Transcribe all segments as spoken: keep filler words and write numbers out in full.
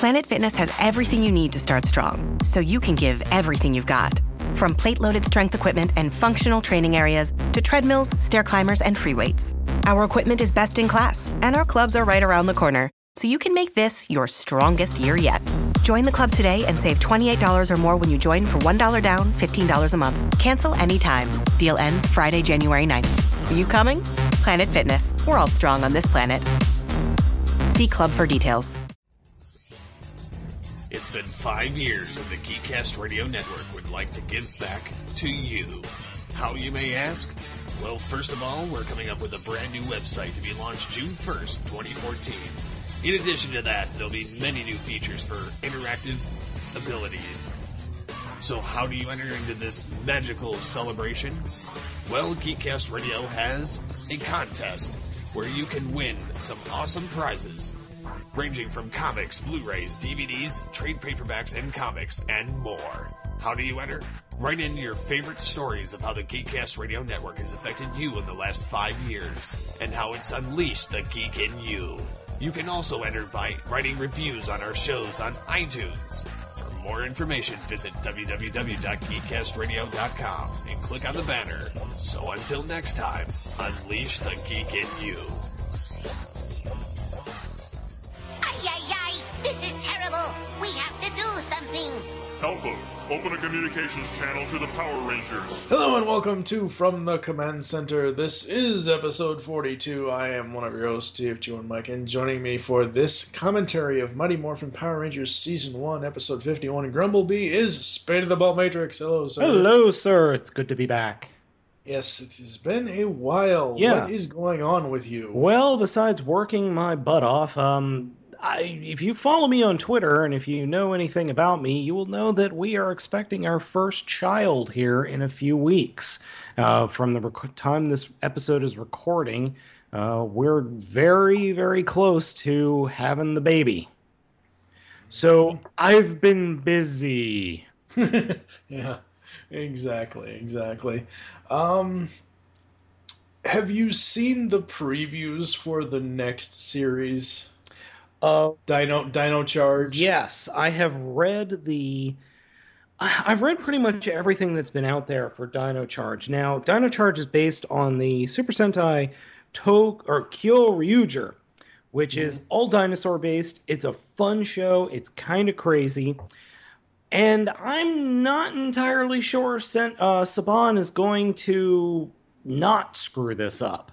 Planet Fitness has everything you need to start strong, so you can give everything you've got. From plate-loaded strength equipment and functional training areas to treadmills, stair climbers, and free weights. Our equipment is best in class, and our clubs are right around the corner, so you can make this your strongest year yet. Join the club today and save twenty-eight dollars or more when you join for one dollar down, fifteen dollars a month. Cancel anytime. Deal ends Friday, January ninth. Are you coming? Planet Fitness. We're all strong on this planet. See club for details. It's been five years and the Geekcast Radio Network would like to give back to you. How, you may ask? Well, first of all, we're coming up with a brand new website to be launched June first, twenty fourteen. In addition to that, there'll be many new features for interactive abilities. So how do you enter into this magical celebration? Well, Geekcast Radio has a contest where you can win some awesome prizes, ranging from comics, Blu-rays, D V Ds, trade paperbacks, and comics, and more. How do you enter? Write in your favorite stories of how the Geekcast Radio Network has affected you in the last five years, and how it's unleashed the geek in you. You can also enter by writing reviews on our shows on iTunes. For more information, visit w w w dot geekcast radio dot com and click on the banner. So until next time, unleash the geek in you. Ay, ay, ay! This is terrible! We have to do something! Alpha, open a communications channel to the Power Rangers. Hello and welcome to From the Command Center. This is episode forty-two. I am one of your hosts, T F G one Mike, and joining me for this commentary of Mighty Morphin Power Rangers Season one, Episode fifty-one, Grumblebee is Spade of the Ball Matrix. Hello, sir. Hello, sir. It's good to be back. Yes, it has been a while. Yeah. What is going on with you? Well, besides working my butt off, um... I, if you follow me on Twitter, and if you know anything about me, you will know that we are expecting our first child here in a few weeks. Uh, from the rec- time this episode is recording, uh, we're very, very close to having the baby. So I've been busy. Yeah, exactly, exactly. Um, have you seen the previews for the next series? Uh, Dino Dino Charge. Yes, I have read the... I've read pretty much everything that's been out there for Dino Charge. Now, Dino Charge is based on the Super Sentai To or Kyoryuger, which is all dinosaur-based. It's a fun show. It's kind of crazy. And I'm not entirely sure Sen- uh, Saban is going to not screw this up.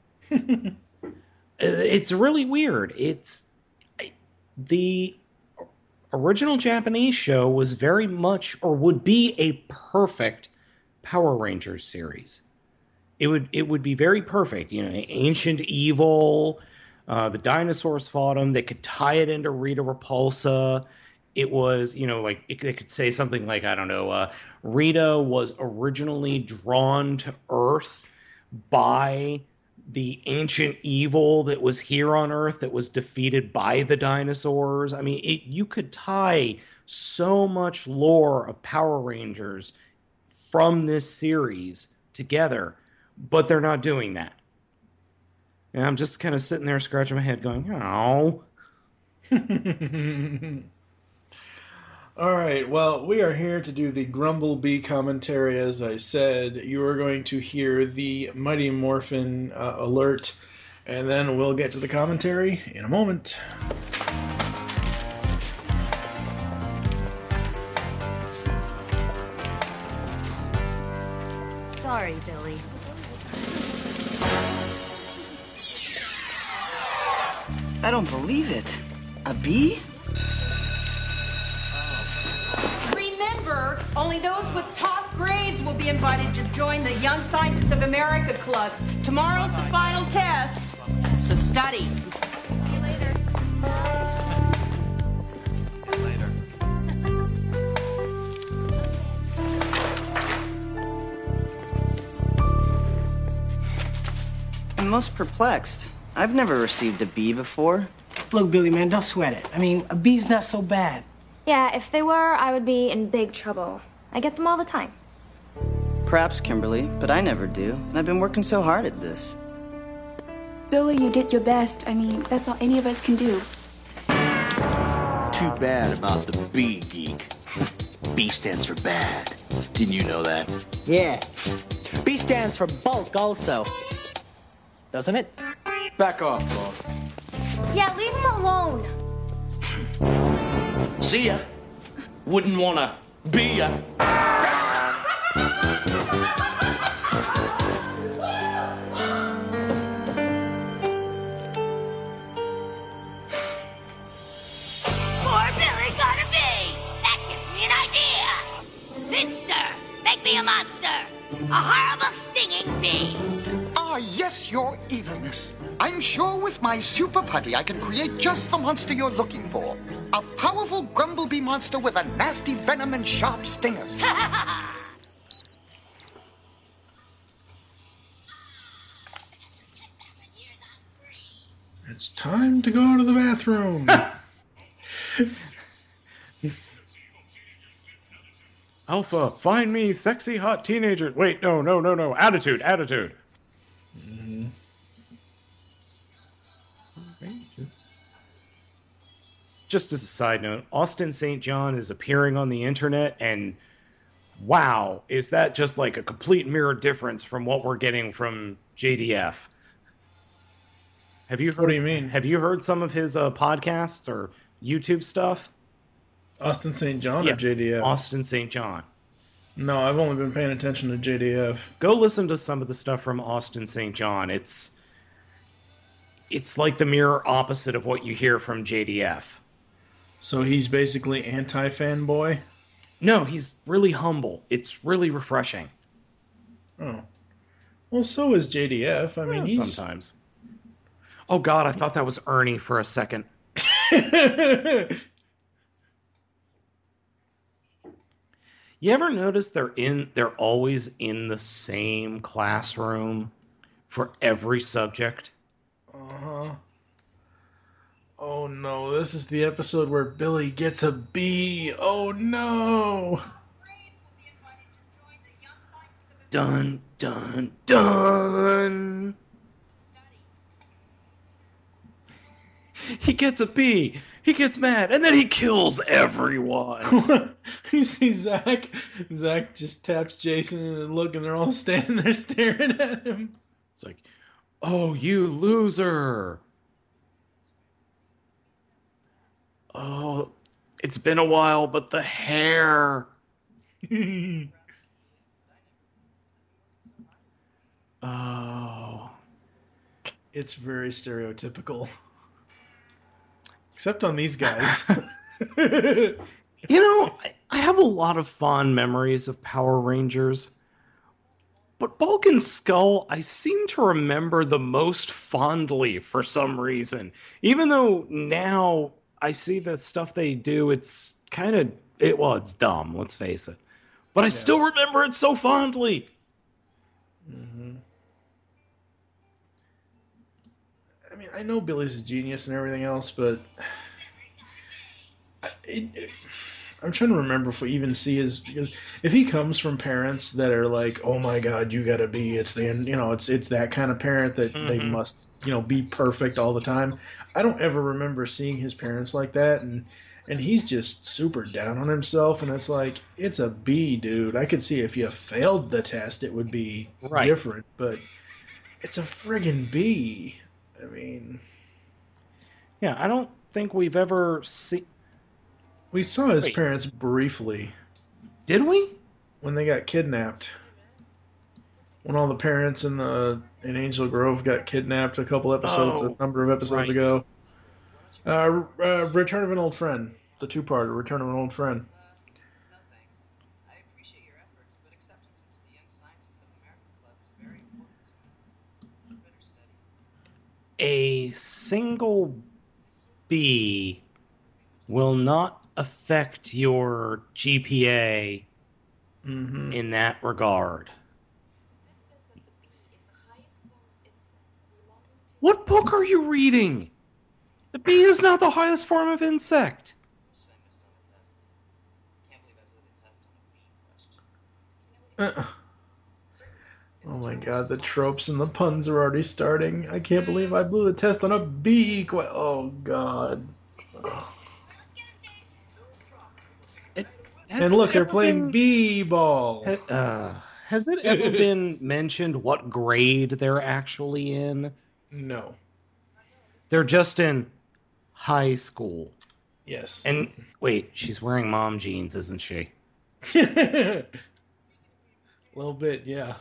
It's really weird. It's... The original Japanese show was very much, or would be, a perfect Power Rangers series. It would it would be very perfect. You know, ancient evil, uh, the dinosaurs fought them. They could tie it into Rita Repulsa. It was, you know, like, it, they could say something like, I don't know, uh, Rita was originally drawn to Earth by the ancient evil that was here on Earth that was defeated by the dinosaurs. I mean, it, you could tie so much lore of Power Rangers from this series together, but they're not doing that. And I'm just kind of sitting there scratching my head going, oh. All right, well, we are here to do the Grumblebee commentary. As I said, you are going to hear the Mighty Morphin uh, alert, and then we'll get to the commentary in a moment. Sorry, Billy. I don't believe it. A bee? Remember, only those with top grades will be invited to join the Young Scientists of America Club. Tomorrow's the final test, so study. See you later. See you later. I'm most perplexed. I've never received a bee before. Look, Billy, man, don't sweat it. I mean, a bee's not so bad. Yeah, if they were, I would be in big trouble. I get them all the time. Perhaps, Kimberly, but I never do. And I've been working so hard at this. Billy, you did your best. I mean, that's all any of us can do. To too bad about the B, geek. B stands for bad. Didn't you know that? Yeah. B stands for bulk also. Doesn't it? Back off, Bob. Yeah, leave him alone. See ya. Wouldn't wanna be ya. Poor Billy got a bee. That gives me an idea. Finster, make me a monster. A horrible stinging bee. Ah, yes, your evilness. I'm sure with my super putty I can create just the monster you're looking for. A powerful grumblebee monster with a nasty venom and sharp stingers. It's time to go to the bathroom. Alpha, find me sexy hot teenager. Wait, no, no, no, no. Attitude, attitude. Mm-hmm. Just as a side note, Austin Saint John is appearing on the internet, and wow, is that just like a complete mirror difference from what we're getting from J D F? Have you heard? What do you mean? Have you heard some of his uh, podcasts or YouTube stuff? Austin Saint John Yeah, or J D F? Austin Saint John. No, I've only been paying attention to J D F. Go listen to some of the stuff from Austin Saint John. It's it's like the mirror opposite of what you hear from J D F. So he's basically anti-fanboy? No, he's really humble. It's really refreshing. Oh. Well, so is J D F. I mean, Well, he's... sometimes. Oh God, I thought that was Ernie for a second. You ever notice they're in they're always in the same classroom for every subject? Uh-huh. Oh no, this is the episode where Billy gets a B. Oh no. Dun dun dun. He gets a B. He gets mad, and then he kills everyone. You see Zach? Zach just taps Jason and look, and they're all standing there staring at him. It's like, oh, you loser. Oh, it's been a while, but the hair. Oh. It's very stereotypical. Except on these guys. You know, I, I have a lot of fond memories of Power Rangers. But Bulk and Skull, I seem to remember the most fondly for some reason. Even though now I see the stuff they do, it's kind of, it, well, it's dumb, let's face it. But I Yeah. still remember it so fondly. Mm-hmm. I mean, I know Billy's a genius and everything else, but I, it, it, I'm trying to remember if we even see his, because if he comes from parents that are like, oh my God, you gotta be, it's the, you know, it's it's that kind of parent that Mm-hmm. they must, you know, be perfect all the time. I don't ever remember seeing his parents like that, and and he's just super down on himself, and it's like, it's a B, dude. I could see if you failed the test, it would be Right. different, but it's a friggin' B. I mean, Yeah, I don't think we've ever seen... we saw his Wait. parents briefly Did we? when they got kidnapped. When all the parents in the in Angel Grove got kidnapped a couple episodes, Oh, a number of episodes right. ago. Uh, uh, Return of an Old Friend, the two-parter, Return of an Old Friend. A single B will not affect your G P A Mm-hmm. in that regard. What book are you reading? The bee is not the highest form of insect. Uh, oh my God, the tropes and the puns are already starting. I can't believe I blew the test on a B. que- Oh God. Has and it look, they're ever playing been- b-ball. Uh, has it ever been mentioned what grade they're actually in? No. They're just in high school. Yes. And wait, she's wearing mom jeans, isn't she? A little bit, yeah.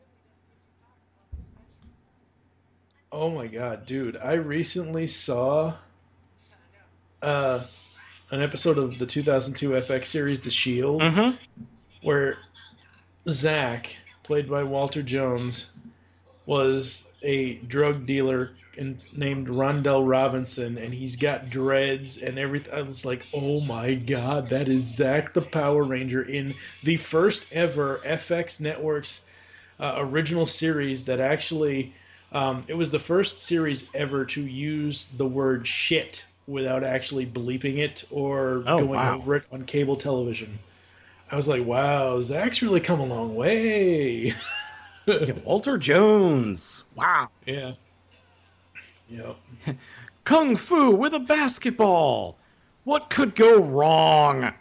Oh my god, dude. I recently saw uh, an episode of the two thousand two F X series The Shield, Mm-hmm. where Zach, played by Walter Jones, was a drug dealer in, named Rondell Robinson, and he's got dreads and everything. I was like, oh my god, that is Zach the Power Ranger in the first ever F X Networks uh, original series that actually, um, it was the first series ever to use the word shit without actually bleeping it or Oh, going wow. over it on cable television. I was like, wow, Zach's really come a long way. Yeah, Walter Jones. Wow. Yeah. Yep. Kung Fu with a basketball. What could go wrong?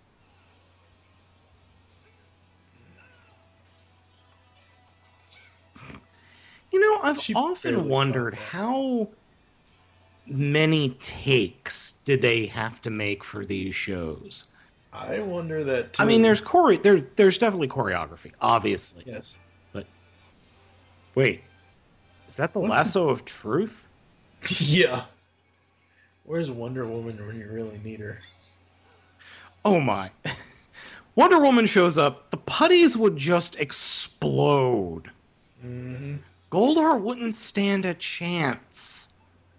You know, I've She often barely wondered caught that. how many takes did they have to make for these shows? I wonder that too. I mean, there's chore- there, there's definitely choreography, obviously. Yes. But wait, is that the What's- lasso of truth? Yeah. Where's Wonder Woman when you really need her? Oh my. Wonder Woman shows up, the putties would just explode. Mm-hmm. Goldar wouldn't stand a chance.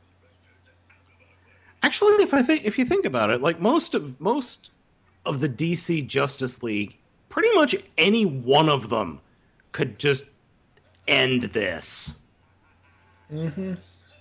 Actually, if I think if you think about it, like most of most of the D C Justice League, pretty much any one of them could just end this. Mm-hmm.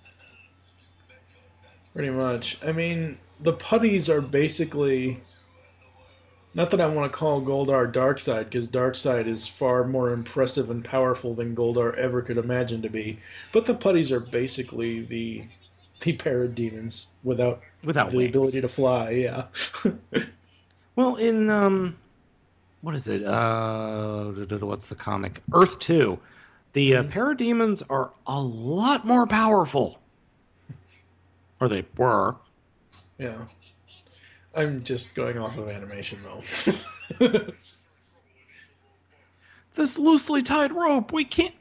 Pretty much. I mean, the putties are basically... Not that I want to call Goldar Darkseid, because Darkseid is far more impressive and powerful than Goldar ever could imagine to be. But the putties are basically the the parademons without, Without the wings. ability to fly, yeah. Well, in um, what is it? Uh, what's the comic? Earth Two. The uh, parademons are a lot more powerful, or they were. Yeah. I'm just going off of animation, though. This loosely tied rope, we can't.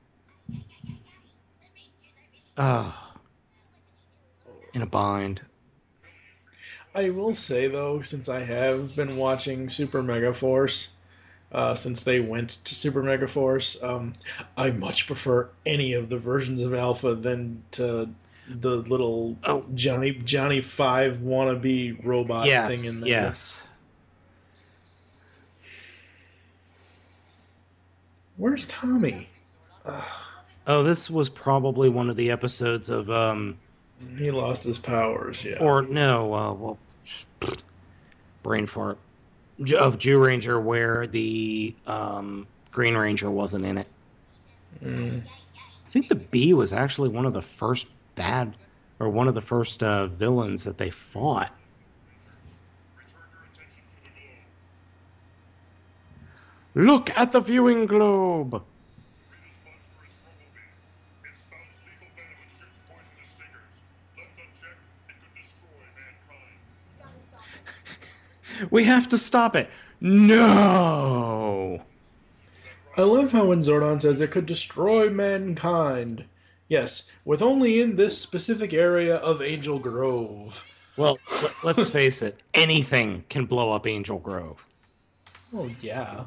Ah, in a bind. I will say, though, since I have been watching Super Mega Force, uh, since they went to Super Mega Force, um, I much prefer any of the versions of Alpha than to the little Oh. Johnny Johnny Five wannabe robot Yes, thing in there. yes. Where's Tommy? Oh, this was probably one of the episodes of um, He lost his powers, yeah. or no, uh, well, brain fart Ju- of Jew Ranger where the um, Green Ranger wasn't in it. Mm. I think the Bee was actually one of the first bad, or one of the first uh, villains that they fought. Look at the viewing globe. We have to stop it. No. I love how when Zordon says it could destroy mankind. Yes, with only in this specific area of Angel Grove. Well, let- let's face it. Anything can blow up Angel Grove. Oh, yeah.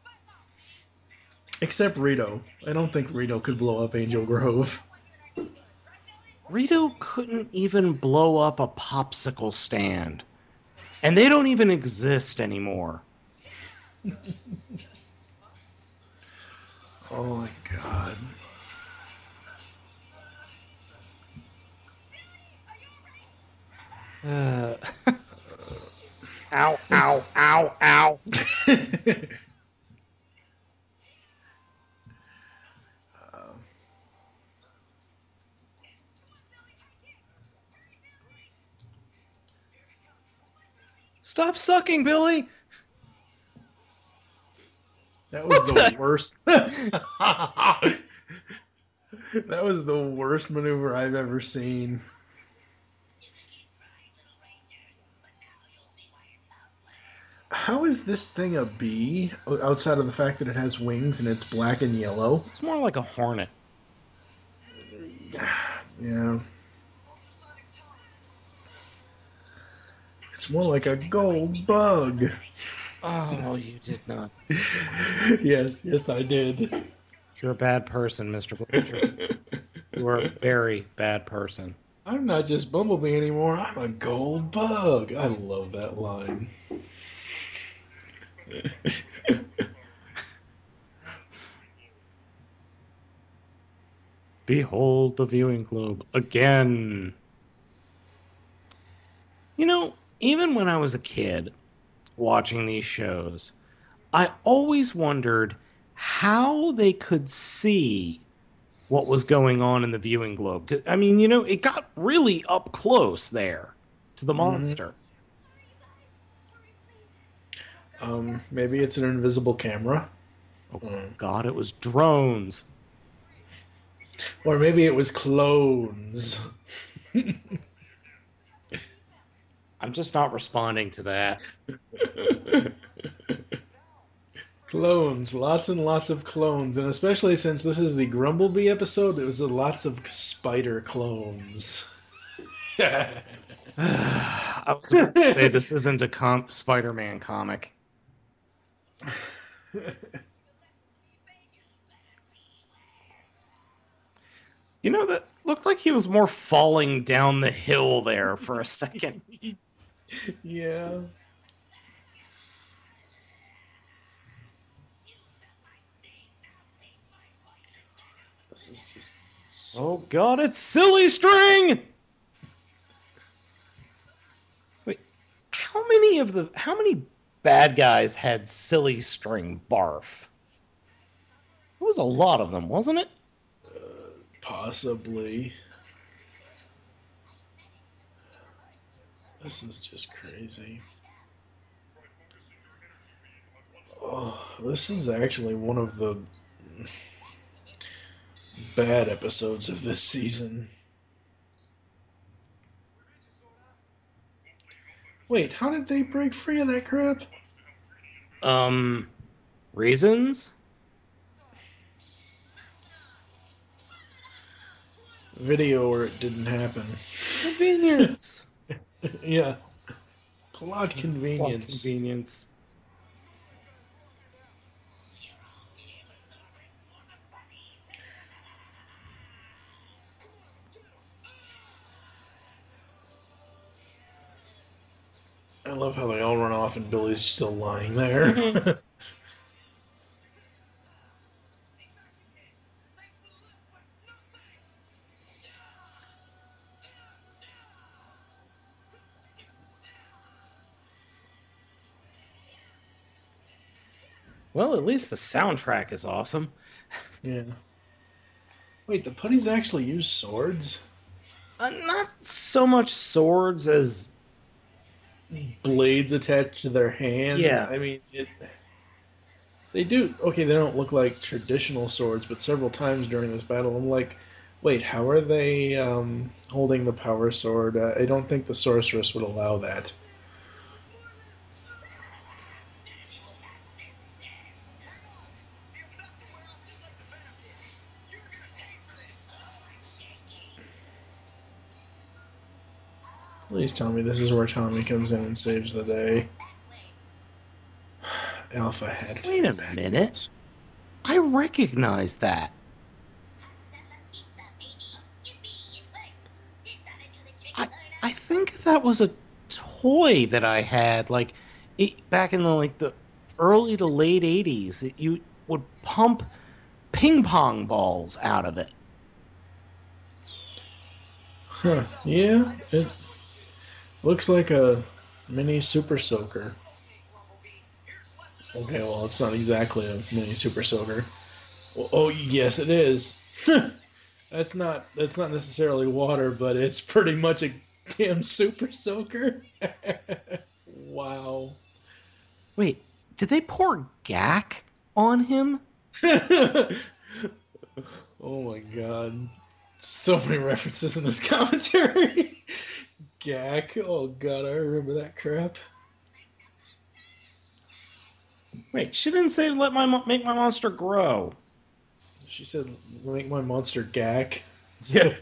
Except Rito. I don't think Rito could blow up Angel Grove. Rito couldn't even blow up a popsicle stand. And they don't even exist anymore. Oh my god. Uh, ow, ow, ow, ow. Stop sucking, Billy! That was the worst. That was the worst maneuver I've ever seen. How is this thing a bee, outside of the fact that it has wings and it's black and yellow? It's more like a hornet. Yeah. It's more like a gold bug. Oh, you did not. Yes, yes, I did. You're a bad person, Mister Butcher. You are a very bad person. I'm not just Bumblebee anymore. I'm a gold bug. I love that line. Behold the viewing globe again. You know, even when I was a kid watching these shows, I always wondered how they could see what was going on in the viewing globe. 'Cause, I mean, you know, it got really up close there to the monster. Mm-hmm. Um, maybe it's an invisible camera. Oh, mm. God, it was drones. Or maybe it was clones. I'm just not responding to that. Clones. Lots and lots of clones. And especially since this is the Grumblebee episode, there was lots of spider clones. I was about to say this isn't a com- Spider-Man comic. You know, that looked like he was more falling down the hill there for a second. Yeah. This is just... So... Oh, God, it's Silly String! Wait, how many of the... How many bad guys had Silly String barf? It was a lot of them, wasn't it? Possibly. This is just crazy. Oh, this is actually one of the bad episodes of this season. Wait, how did they break free of that crap? Um, reasons? Video or it didn't happen. Convenience. Yeah. Plot convenience. Plot convenience. I love how they all run off and Billy's still lying there. Well, at least the soundtrack is awesome. Yeah. Wait, the putties actually use swords? Uh, not so much swords as blades attached to their hands. Yeah. I mean, it. They do. Okay, they don't look like traditional swords, but several times during this battle, I'm like, wait, how are they um, holding the power sword? Uh, I don't think the sorceress would allow that. Please tell me this is where Tommy comes in and saves the day. Alpha head. Wait a minute. I recognize that. I, I think that was a toy that I had, like, it, back in the like the early to late eighties. It, you would pump ping pong balls out of it. Huh? Yeah. It looks like a mini Super Soaker. Okay, well, it's not exactly a mini Super Soaker. Well, oh, yes, it is. That's not that's not necessarily water, but it's pretty much a damn Super Soaker. Wow. Wait, did they pour gack on him. Oh my god. So many references in this commentary. Gak. Oh god, I remember that crap. Wait, she didn't say let my mo- make my monster grow. She said make my monster Gak. Yeah.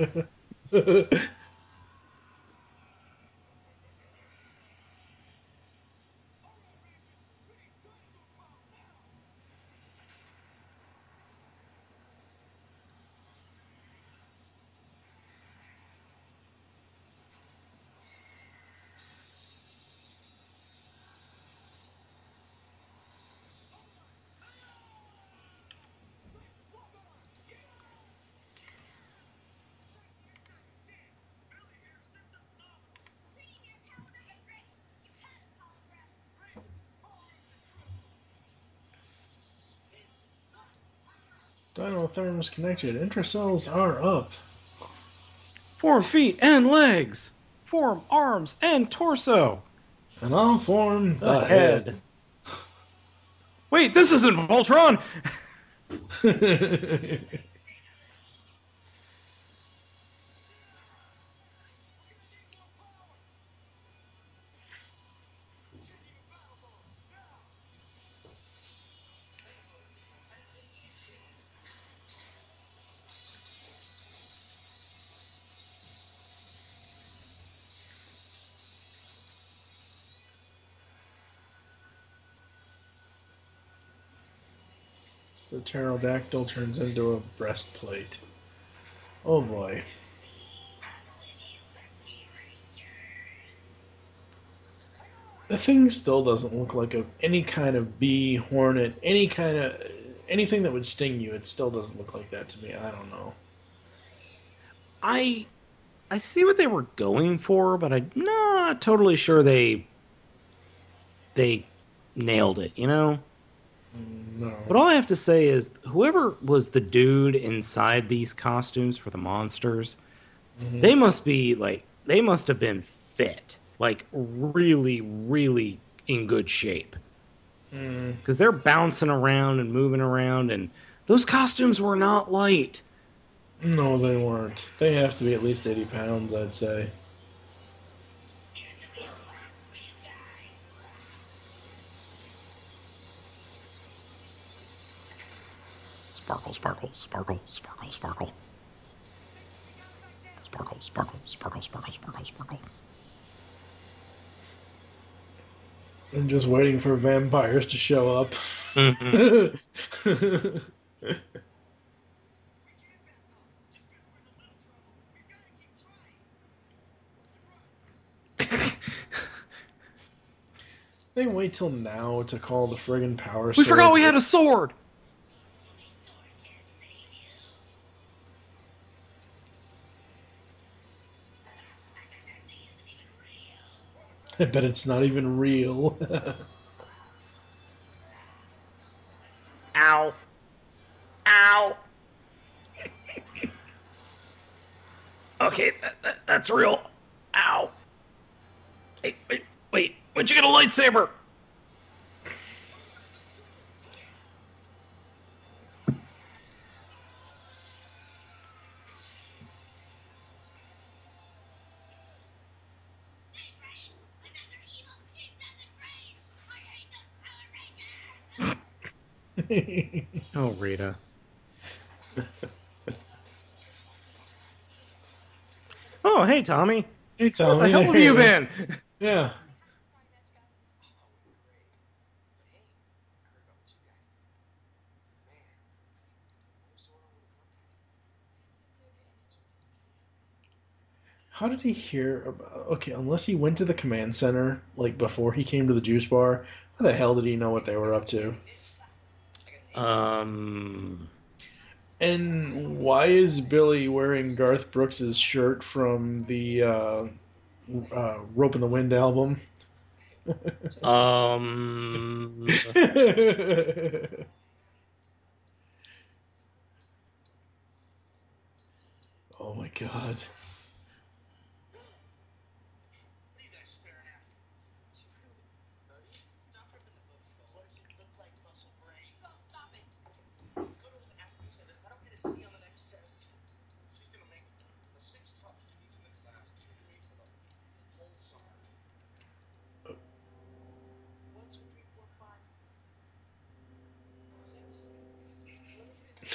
Dinotherms connected. Intracells are up. Form feet and legs. Form arms and torso. And I'll form the, The head. head. Wait, this isn't Voltron! The pterodactyl turns into a breastplate. Oh boy. The thing still doesn't look like a any kind of bee, hornet, any kind of anything that would sting you. It still doesn't look like that to me. I don't know. I I see what they were going for, but I'm not totally sure they they nailed it, you know? No. But all I have to say is whoever was the dude inside these costumes for the monsters, Mhm. they must be like they must have been fit. Like really, really in good shape. Mm. Because they're bouncing around and moving around, and those costumes were not light. No, they weren't. They have to be at least eighty pounds, I'd say. Sparkle, sparkle, sparkle, sparkle, sparkle. Sparkle, sparkle, sparkle, sparkle, sparkle, sparkle. I'm just waiting for vampires to show up. Mm-hmm. They wait till now to call the friggin' power We sword. forgot we had a sword! I bet it's not even real. Ow. Ow. Okay, that, that, that's real. Ow. Wait, wait, wait. When'd you get a lightsaber? Oh, Rita. Oh, hey, Tommy. Hey, Tommy. Where the hell have you been? Yeah. How did he hear about... Okay, unless he went to the command center, like, before he came to the juice bar, how the hell did he know what they were up to? Um... And why is Billy wearing Garth Brooks' shirt from the uh, uh, Rope in the Wind album? um... Oh my god.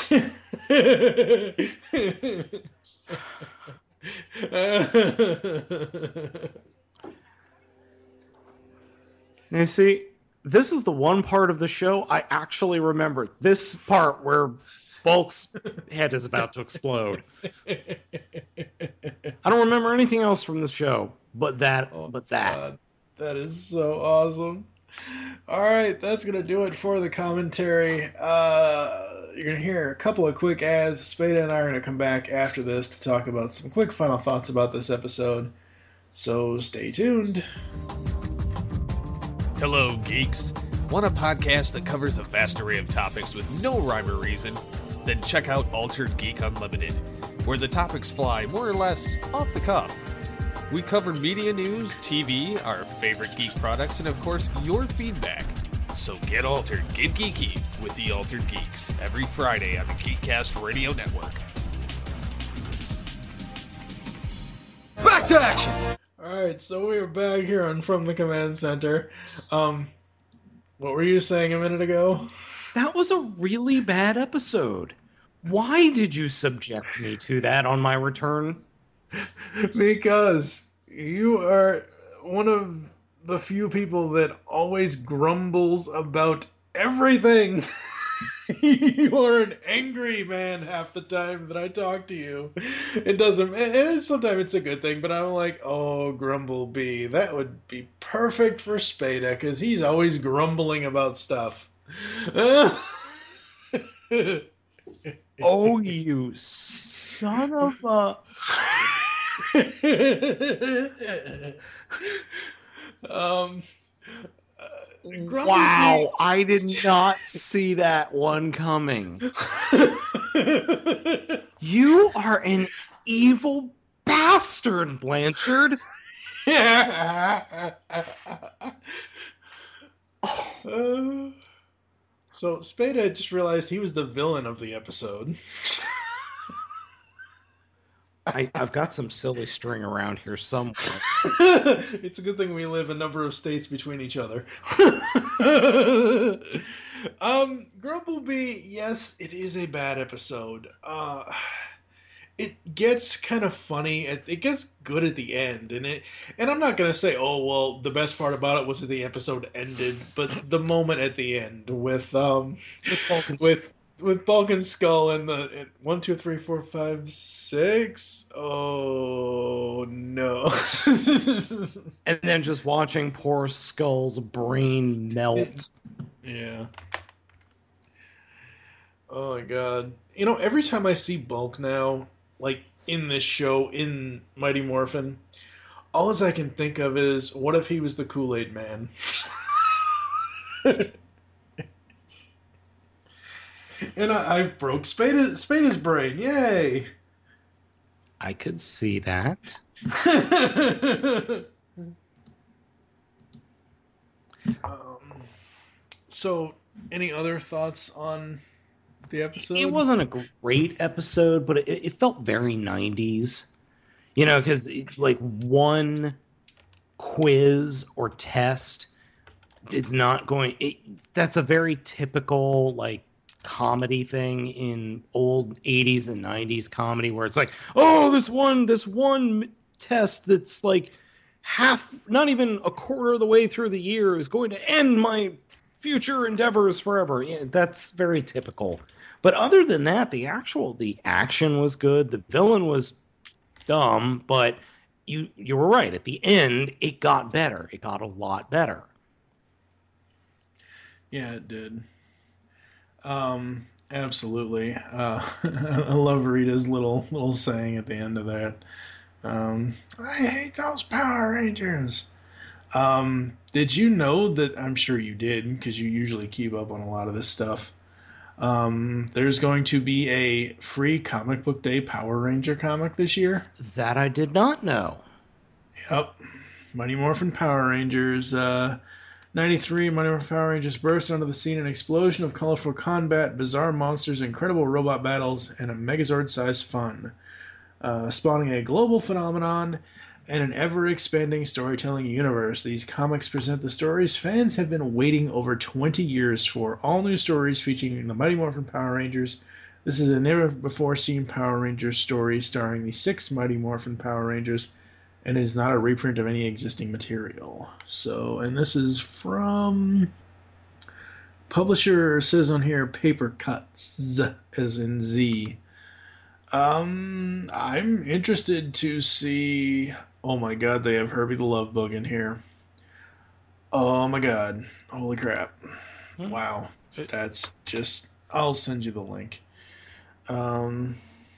Now, see, this is the one part of the show I actually remember. This part where Bulk's head is about to explode. I don't remember anything else from the show, but that. Oh, but that. God, that is so awesome. All right, that's gonna do it for the commentary. Uh, you're gonna hear a couple of quick ads. Spada and I are gonna come back after this to talk about some quick final thoughts about this episode. So stay tuned. Hello, geeks. Want a podcast that covers a vast array of topics with no rhyme or reason? Then check out Altered Geek Unlimited, where the topics fly more or less off the cuff. We cover media news, T V, our favorite geek products, and of course, your feedback. So get altered, get geeky with the Altered Geeks every Friday on the Geekcast Radio Network. Back to action! Alright, so we are back here on From the Command Center. Um, what were you saying a minute ago? That was a really bad episode. Why did you subject me to that on my return? Because you are one of the few people that always grumbles about everything. You are an angry man half the time that I talk to you. It doesn't, and it's, sometimes it's a good thing, but I'm like, oh, Grumblebee, that would be perfect for Spada, because he's always grumbling about stuff. Oh, you son of a... um... Grumpy wow, Geek. I did not see that one coming. You are an evil bastard, Blanchard. uh, so Spada just realized he was the villain of the episode. I, I've got some silly string around here somewhere. It's a good thing we live a number of states between each other. um, Grumblebee, yes, it is a bad episode. Uh, it gets kind of funny. It, it gets good at the end, and it. And I'm not gonna say, oh well, the best part about it was that the episode ended, but the moment at the end with um with. with With Bulk and Skull and the and one, two, three, four, five, six. Oh no! And then just watching poor Skull's brain melt. It, yeah. Oh my god! You know, every time I see Bulk now, like in this show in Mighty Morphin, all I can think of is, what if he was the Kool-Aid Man? And I, I broke Spada, Spada's brain. Yay! I could see that. um, so, any other thoughts on the episode? It wasn't a great episode, but it, it felt very nineties. You know, because it's like one quiz or test is not going... It, that's a very typical, like, comedy thing in old eighties and nineties comedy where it's like, oh, this one this one test that's like half, not even a quarter of the way through the year is going to end my future endeavors forever. Yeah, that's very typical. But other than that, the actual the action was good. The villain was dumb, but you you were right. At the end, it got better. It got a lot better. Yeah, it did. Um, absolutely. Uh, I love Rita's little little saying at the end of that. Um, I hate those Power Rangers. Um, did you know that? I'm sure you did, because you usually keep up on a lot of this stuff. Um, there's going to be a free Comic Book Day Power Ranger comic this year. That I did not know. Yep. Mighty Morphin Power Rangers, uh... ninety-three, Mighty Morphin Power Rangers burst onto the scene, an explosion of colorful combat, bizarre monsters, incredible robot battles, and a Megazord-sized fun, uh, spawning a global phenomenon and an ever-expanding storytelling universe. These comics present the stories fans have been waiting over twenty years for. All new stories featuring the Mighty Morphin Power Rangers, This is a never-before-seen Power Rangers story starring the six Mighty Morphin Power Rangers, and is not a reprint of any existing material. So, and this is from... Publisher says on here, Paper Cuts, as in Z. Um, I'm interested to see... Oh my god, they have Herbie the Love Bug in here. Oh my god. Holy crap. Wow. That's just... I'll send you the link. Um...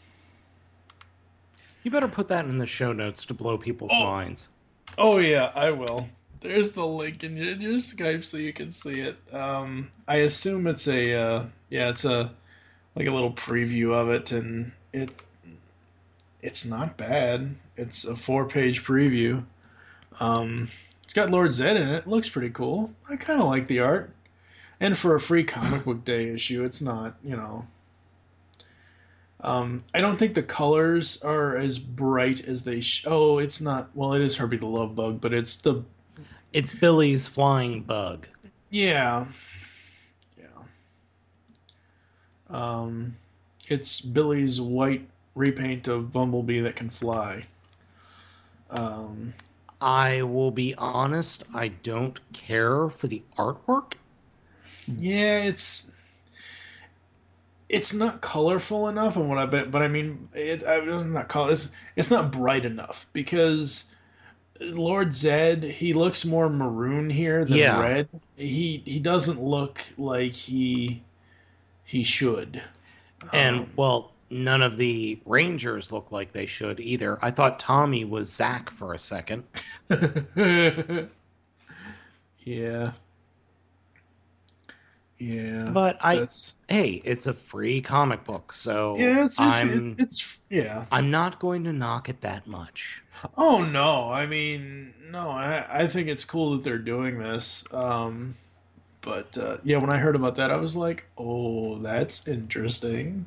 You better put that in the show notes to blow people's oh. minds. Oh yeah, I will. There's the link in your, in your Skype so you can see it. Um, I assume it's a... Uh, yeah, it's a... Like a little preview of it, and it's... It's not bad. It's a four-page preview. Um, it's got Lord Zed in it. It looks pretty cool. I kind of like the art. And for a free comic book day issue, it's not, you know... Um, I don't think the colors are as bright as they... Sh- oh, it's not... Well, it is Herbie the Love Bug, but it's the... It's Billy's flying bug. Yeah. Yeah. Um, it's Billy's white repaint of Bumblebee that can fly. Um, I will be honest, I don't care for the artwork. Yeah, it's it's not colorful enough, and what I bet, but I mean, it, I, it's not color. It's, it's not bright enough because Lord Zed, he looks more maroon here than yeah. red. He he doesn't look like he he should. And um, well, none of the Rangers look like they should either. I thought Tommy was Zach for a second. yeah. Yeah, but I hey, it's a free comic book, so yeah, it's, it's, I'm it's yeah. I'm not going to knock it that much. Oh no, I mean no, I I think it's cool that they're doing this. Um, but uh, yeah, when I heard about that, I was like, oh, that's interesting.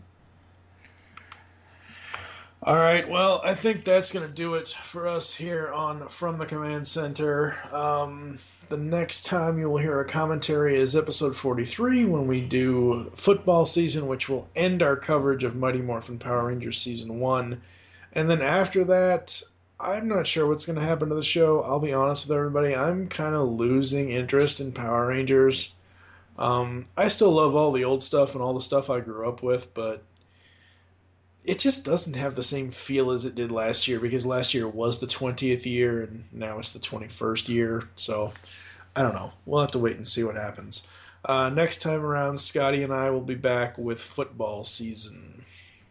All right, well, I think that's going to do it for us here on From the Command Center. Um, the next time you will hear a commentary is episode forty-three, when we do football season, which will end our coverage of Mighty Morphin Power Rangers Season one. And then after that, I'm not sure what's going to happen to the show. I'll be honest with everybody. I'm kind of losing interest in Power Rangers. Um, I still love all the old stuff and all the stuff I grew up with, but it just doesn't have the same feel as it did last year, because last year was the twentieth year and now it's the twenty-first year. So I don't know. We'll have to wait and see what happens. Uh, next time around, Scotty and I will be back with football season.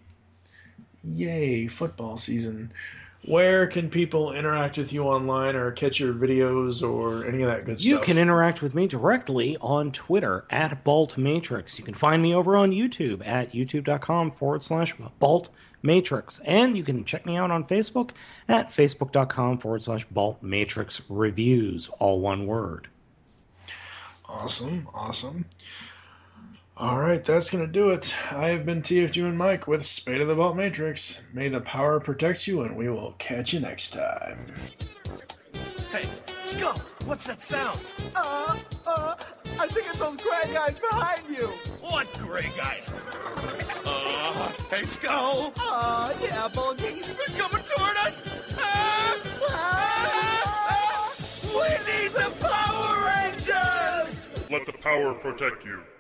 Yay, football season. Where can people interact with you online or catch your videos or any of that good You stuff? can interact with me directly on Twitter at BaltMatrix. You can find me over on YouTube at youtube.com forward slash BaltMatrix. And you can check me out on Facebook at facebook.com forward slash BaltMatrix Reviews, all one word. Awesome, awesome. All right, that's going to do it. I have been T F G and Mike with Spade of the Balt Matrix. May the power protect you, and we will catch you next time. Hey, Skull, what's that sound? Uh, uh, I think it's those gray guys behind you. What gray guys? Uh, hey, Skull. Uh, yeah, Bulgy. They're coming toward us. Ah! Ah! We need the Power Rangers! Let the power protect you.